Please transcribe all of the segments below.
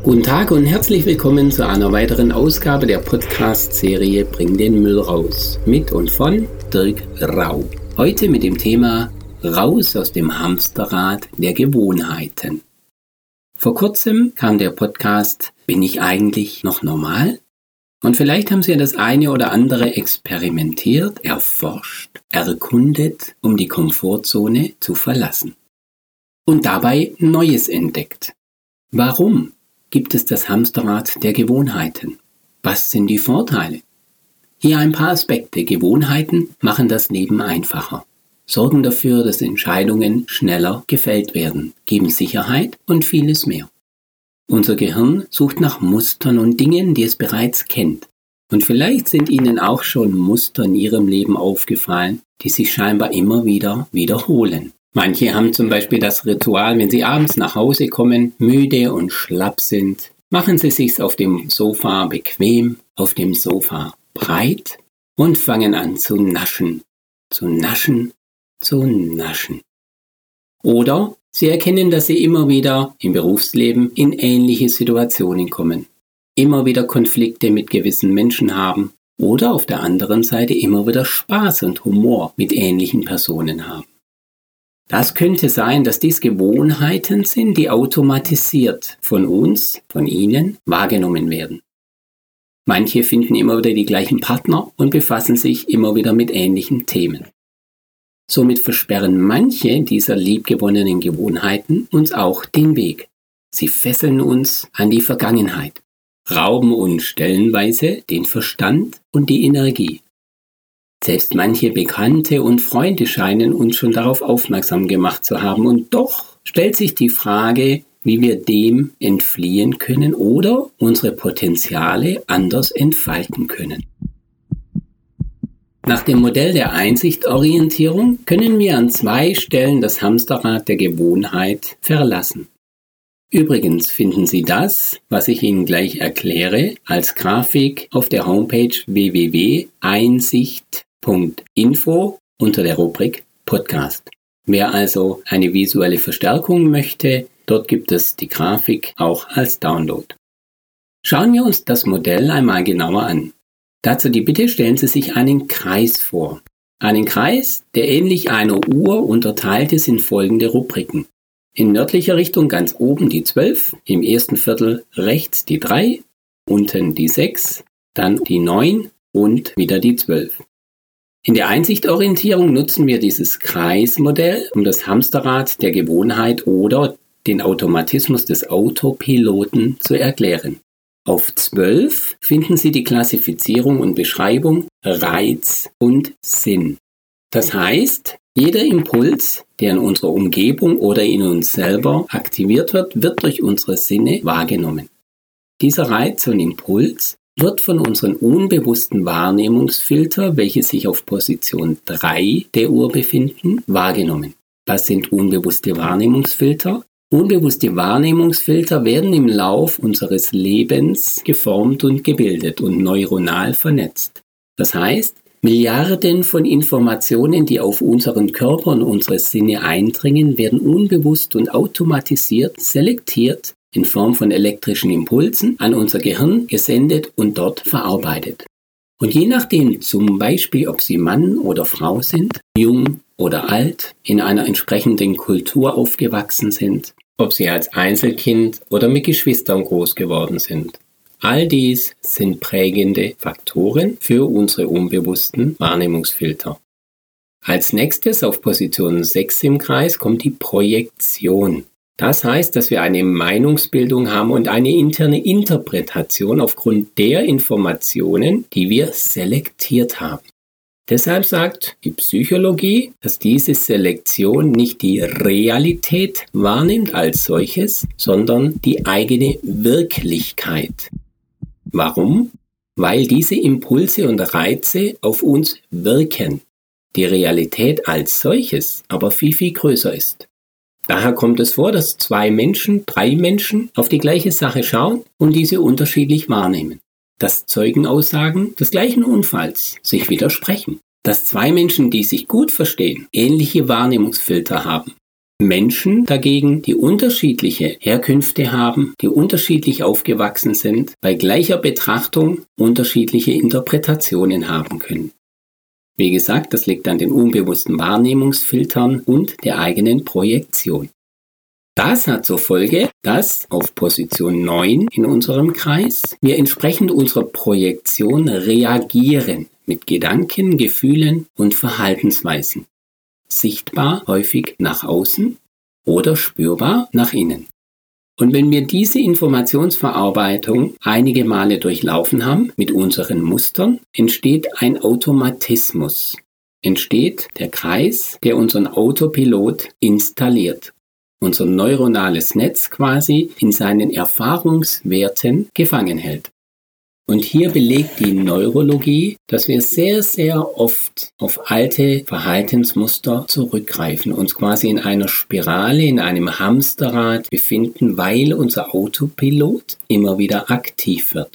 Guten Tag und herzlich willkommen zu einer weiteren Ausgabe der Podcast-Serie Bring den Müll raus. Mit und von Dirk Rau. Heute mit dem Thema Raus aus dem Hamsterrad der Gewohnheiten. Vor kurzem kam der Podcast Bin ich eigentlich noch normal? Und vielleicht haben Sie das eine oder andere experimentiert, erforscht, erkundet, um die Komfortzone zu verlassen. Und dabei Neues entdeckt. Warum gibt es das Hamsterrad der Gewohnheiten? Was sind die Vorteile? Hier ein paar Aspekte. Gewohnheiten machen das Leben einfacher, sorgen dafür, dass Entscheidungen schneller gefällt werden, geben Sicherheit und vieles mehr. Unser Gehirn sucht nach Mustern und Dingen, die es bereits kennt. Und vielleicht sind Ihnen auch schon Muster in Ihrem Leben aufgefallen, die sich scheinbar immer wieder wiederholen. Manche haben zum Beispiel das Ritual, wenn sie abends nach Hause kommen, müde und schlapp sind, machen sie sich's auf dem Sofa bequem, auf dem Sofa breit und fangen an zu naschen, zu naschen, zu naschen. Oder sie erkennen, dass sie immer wieder im Berufsleben in ähnliche Situationen kommen, immer wieder Konflikte mit gewissen Menschen haben oder auf der anderen Seite immer wieder Spaß und Humor mit ähnlichen Personen haben. Das könnte sein, dass dies Gewohnheiten sind, die automatisiert von uns, von Ihnen, wahrgenommen werden. Manche finden immer wieder die gleichen Partner und befassen sich immer wieder mit ähnlichen Themen. Somit versperren manche dieser liebgewonnenen Gewohnheiten uns auch den Weg. Sie fesseln uns an die Vergangenheit, rauben uns stellenweise den Verstand und die Energie. Selbst manche Bekannte und Freunde scheinen uns schon darauf aufmerksam gemacht zu haben. Und doch stellt sich die Frage, wie wir dem entfliehen können oder unsere Potenziale anders entfalten können. Nach dem Modell der Einsichtorientierung können wir an 2 Stellen das Hamsterrad der Gewohnheit verlassen. Übrigens finden Sie das, was ich Ihnen gleich erkläre, als Grafik auf der Homepage www.einsicht.info unter der Rubrik Podcast. Wer also eine visuelle Verstärkung möchte, dort gibt es die Grafik auch als Download. Schauen wir uns das Modell einmal genauer an. Dazu die Bitte, stellen Sie sich einen Kreis vor. Einen Kreis, der ähnlich einer Uhr unterteilt ist in folgende Rubriken. In nördlicher Richtung ganz oben die 12, im ersten Viertel rechts die 3, unten die 6, dann die 9 und wieder die 12. In der Einsichtorientierung nutzen wir dieses Kreismodell, um das Hamsterrad der Gewohnheit oder den Automatismus des Autopiloten zu erklären. Auf 12 finden Sie die Klassifizierung und Beschreibung Reiz und Sinn. Das heißt, jeder Impuls, der in unserer Umgebung oder in uns selber aktiviert wird durch unsere Sinne wahrgenommen. Dieser Reiz und Impuls wird von unseren unbewussten Wahrnehmungsfilter, welche sich auf Position 3 der Uhr befinden, wahrgenommen. Was sind unbewusste Wahrnehmungsfilter? Unbewusste Wahrnehmungsfilter werden im Lauf unseres Lebens geformt und gebildet und neuronal vernetzt. Das heißt, Milliarden von Informationen, die auf unseren Körper und unsere Sinne eindringen, werden unbewusst und automatisiert selektiert in Form von elektrischen Impulsen an unser Gehirn gesendet und dort verarbeitet. Und je nachdem, zum Beispiel, ob Sie Mann oder Frau sind, jung oder alt, in einer entsprechenden Kultur aufgewachsen sind, ob Sie als Einzelkind oder mit Geschwistern groß geworden sind. All dies sind prägende Faktoren für unsere unbewussten Wahrnehmungsfilter. Als nächstes auf Position 6 im Kreis kommt die Projektion. Das heißt, dass wir eine Meinungsbildung haben und eine interne Interpretation aufgrund der Informationen, die wir selektiert haben. Deshalb sagt die Psychologie, dass diese Selektion nicht die Realität wahrnimmt als solches, sondern die eigene Wirklichkeit. Warum? Weil diese Impulse und Reize auf uns wirken, die Realität als solches aber viel, viel größer ist. Daher kommt es vor, dass 2 Menschen, 3 Menschen auf die gleiche Sache schauen und diese unterschiedlich wahrnehmen. Dass Zeugenaussagen des gleichen Unfalls sich widersprechen. Dass 2 Menschen, die sich gut verstehen, ähnliche Wahrnehmungsfilter haben. Menschen dagegen, die unterschiedliche Herkünfte haben, die unterschiedlich aufgewachsen sind, bei gleicher Betrachtung unterschiedliche Interpretationen haben können. Wie gesagt, das liegt an den unbewussten Wahrnehmungsfiltern und der eigenen Projektion. Das hat zur Folge, dass auf Position 9 in unserem Kreis wir entsprechend unserer Projektion reagieren mit Gedanken, Gefühlen und Verhaltensweisen. Sichtbar häufig nach außen oder spürbar nach innen. Und wenn wir diese Informationsverarbeitung einige Male durchlaufen haben mit unseren Mustern, entsteht ein Automatismus. Entsteht der Kreis, der unseren Autopilot installiert. Unser neuronales Netz quasi in seinen Erfahrungswerten gefangen hält. Und hier belegt die Neurologie, dass wir sehr, sehr oft auf alte Verhaltensmuster zurückgreifen, uns quasi in einer Spirale, in einem Hamsterrad befinden, weil unser Autopilot immer wieder aktiv wird.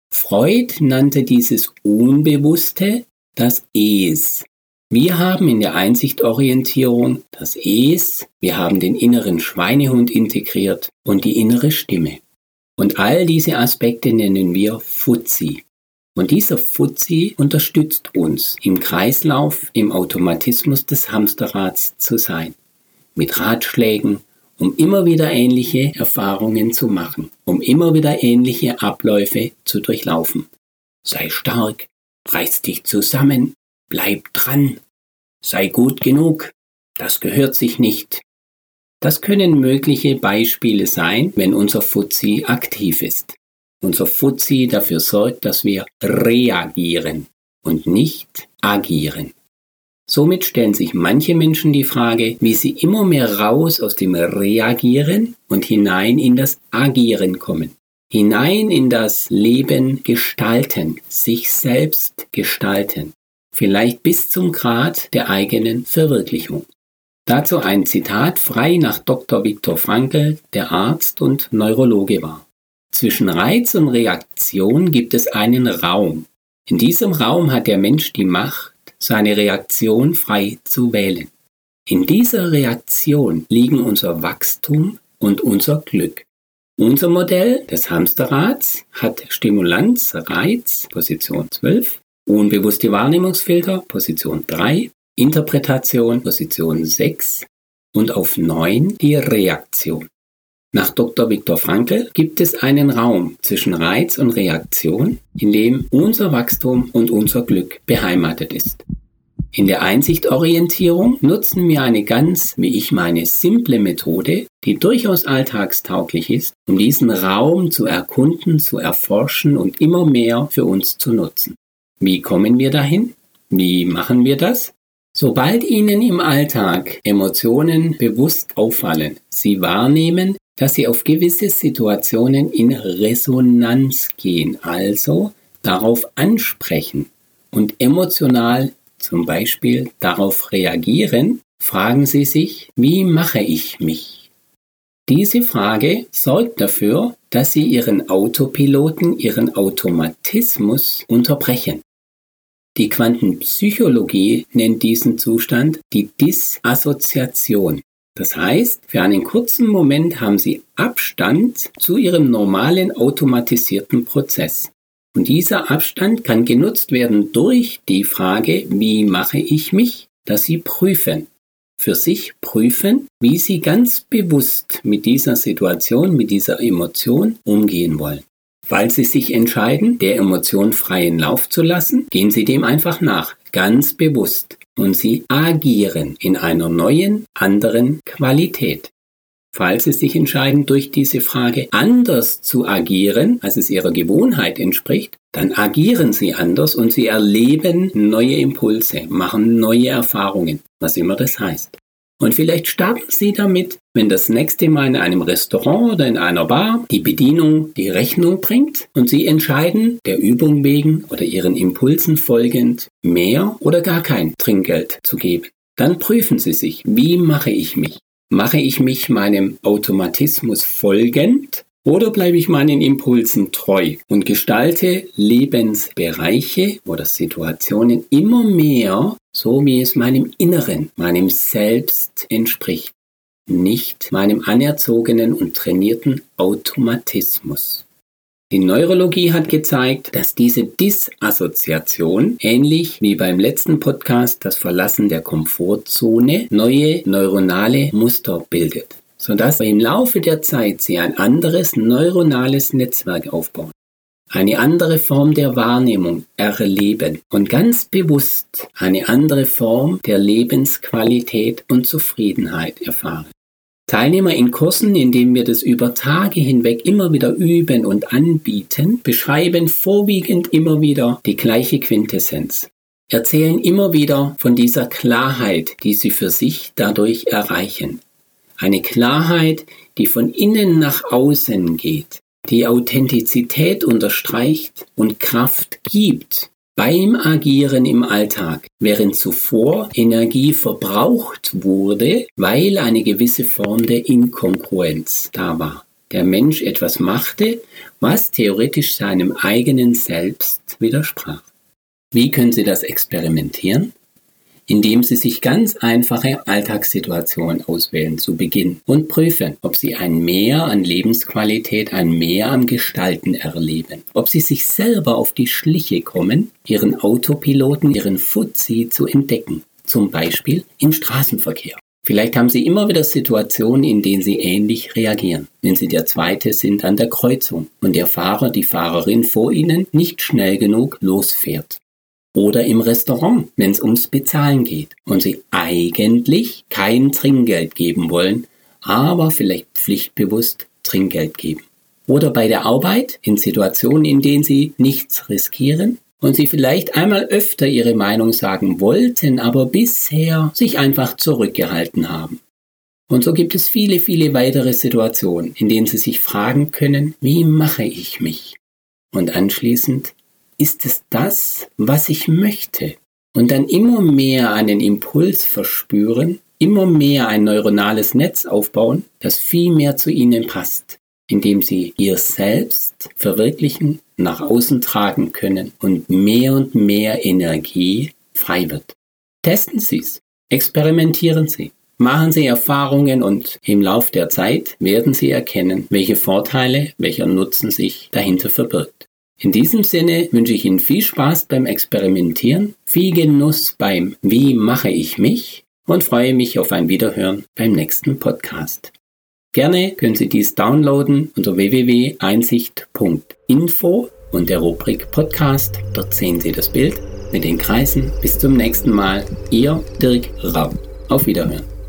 Freud nannte dieses Unbewusste das Es. Wir haben in der Einsichtorientierung das Es, wir haben den inneren Schweinehund integriert und die innere Stimme. Und all diese Aspekte nennen wir Fuzzi. Und dieser Fuzzi unterstützt uns, im Kreislauf, im Automatismus des Hamsterrads zu sein. Mit Ratschlägen, um immer wieder ähnliche Erfahrungen zu machen, um immer wieder ähnliche Abläufe zu durchlaufen. Sei stark, reiß dich zusammen, bleib dran, sei gut genug, das gehört sich nicht. Das können mögliche Beispiele sein, wenn unser Fuzzi aktiv ist. Unser Fuzzi dafür sorgt, dass wir reagieren und nicht agieren. Somit stellen sich manche Menschen die Frage, wie sie immer mehr raus aus dem Reagieren und hinein in das Agieren kommen. Hinein in das Leben gestalten, sich selbst gestalten. Vielleicht bis zum Grad der eigenen Verwirklichung. Dazu ein Zitat frei nach Dr. Viktor Frankl, der Arzt und Neurologe war. Zwischen Reiz und Reaktion gibt es einen Raum. In diesem Raum hat der Mensch die Macht, seine Reaktion frei zu wählen. In dieser Reaktion liegen unser Wachstum und unser Glück. Unser Modell des Hamsterrads hat Stimulanz, Reiz, Position 12, unbewusste Wahrnehmungsfilter, Position 3, Interpretation, Position 6 und auf 9 die Reaktion. Nach Dr. Viktor Frankl gibt es einen Raum zwischen Reiz und Reaktion, in dem unser Wachstum und unser Glück beheimatet ist. In der Einsichtorientierung nutzen wir eine ganz, wie ich meine, simple Methode, die durchaus alltagstauglich ist, um diesen Raum zu erkunden, zu erforschen und immer mehr für uns zu nutzen. Wie kommen wir dahin? Wie machen wir das? Sobald Ihnen im Alltag Emotionen bewusst auffallen, Sie wahrnehmen, dass Sie auf gewisse Situationen in Resonanz gehen, also darauf ansprechen und emotional zum Beispiel darauf reagieren, fragen Sie sich, wie mache ich mich? Diese Frage sorgt dafür, dass Sie Ihren Autopiloten, Ihren Automatismus unterbrechen. Die Quantenpsychologie nennt diesen Zustand die Disassoziation. Das heißt, für einen kurzen Moment haben Sie Abstand zu Ihrem normalen automatisierten Prozess. Und dieser Abstand kann genutzt werden durch die Frage, wie mache ich mich, dass Sie prüfen. Für sich prüfen, wie Sie ganz bewusst mit dieser Situation, mit dieser Emotion umgehen wollen. Falls Sie sich entscheiden, der Emotion freien Lauf zu lassen, gehen Sie dem einfach nach, ganz bewusst. Und Sie agieren in einer neuen, anderen Qualität. Falls Sie sich entscheiden, durch diese Frage anders zu agieren, als es Ihrer Gewohnheit entspricht, dann agieren Sie anders und Sie erleben neue Impulse, machen neue Erfahrungen, was immer das heißt. Und vielleicht starten Sie damit, wenn das nächste Mal in einem Restaurant oder in einer Bar die Bedienung die Rechnung bringt und Sie entscheiden, der Übung wegen oder Ihren Impulsen folgend, mehr oder gar kein Trinkgeld zu geben. Dann prüfen Sie sich, wie mache ich mich? Mache ich mich meinem Automatismus folgend oder bleibe ich meinen Impulsen treu und gestalte Lebensbereiche oder Situationen immer mehr so, wie es meinem Inneren, meinem Selbst entspricht. nicht meinem anerzogenen und trainierten Automatismus. Die Neurologie hat gezeigt, dass diese Disassoziation, ähnlich wie beim letzten Podcast das Verlassen der Komfortzone, neue neuronale Muster bildet, sodass im Laufe der Zeit sie ein anderes neuronales Netzwerk aufbauen, eine andere Form der Wahrnehmung erleben und ganz bewusst eine andere Form der Lebensqualität und Zufriedenheit erfahren. Teilnehmer in Kursen, in denen wir das über Tage hinweg immer wieder üben und anbieten, beschreiben vorwiegend immer wieder die gleiche Quintessenz. Erzählen immer wieder von dieser Klarheit, die sie für sich dadurch erreichen. Eine Klarheit, die von innen nach außen geht, die Authentizität unterstreicht und Kraft gibt beim Agieren im Alltag, während zuvor Energie verbraucht wurde, weil eine gewisse Form der Inkongruenz da war. Der Mensch etwas machte, was theoretisch seinem eigenen Selbst widersprach. Wie können Sie das experimentieren? Indem Sie sich ganz einfache Alltagssituationen auswählen zu Beginn und prüfen, ob Sie ein Mehr an Lebensqualität, ein Mehr am Gestalten erleben, ob Sie sich selber auf die Schliche kommen, Ihren Autopiloten, Ihren Fuzzi zu entdecken, zum Beispiel im Straßenverkehr. Vielleicht haben Sie immer wieder Situationen, in denen Sie ähnlich reagieren, wenn Sie der Zweite sind an der Kreuzung und der Fahrer, die Fahrerin vor Ihnen nicht schnell genug losfährt. Oder im Restaurant, wenn es ums Bezahlen geht und Sie eigentlich kein Trinkgeld geben wollen, aber vielleicht pflichtbewusst Trinkgeld geben. Oder bei der Arbeit, in Situationen, in denen Sie nichts riskieren und Sie vielleicht einmal öfter Ihre Meinung sagen wollten, aber bisher sich einfach zurückgehalten haben. Und so gibt es viele, viele weitere Situationen, in denen Sie sich fragen können, wie mache ich mich? Und anschließend, ist es das, was ich möchte? Und dann immer mehr einen Impuls verspüren, immer mehr ein neuronales Netz aufbauen, das viel mehr zu Ihnen passt, indem Sie Ihr Selbst verwirklichen, nach außen tragen können und mehr Energie frei wird. Testen Sie es, experimentieren Sie, machen Sie Erfahrungen und im Lauf der Zeit werden Sie erkennen, welche Vorteile, welcher Nutzen sich dahinter verbirgt. In diesem Sinne wünsche ich Ihnen viel Spaß beim Experimentieren, viel Genuss beim Wie mache ich mich und freue mich auf ein Wiederhören beim nächsten Podcast. Gerne können Sie dies downloaden unter www.einsicht.info und der Rubrik Podcast. Dort sehen Sie das Bild mit den Kreisen. Bis zum nächsten Mal. Ihr Dirk Raub. Auf Wiederhören.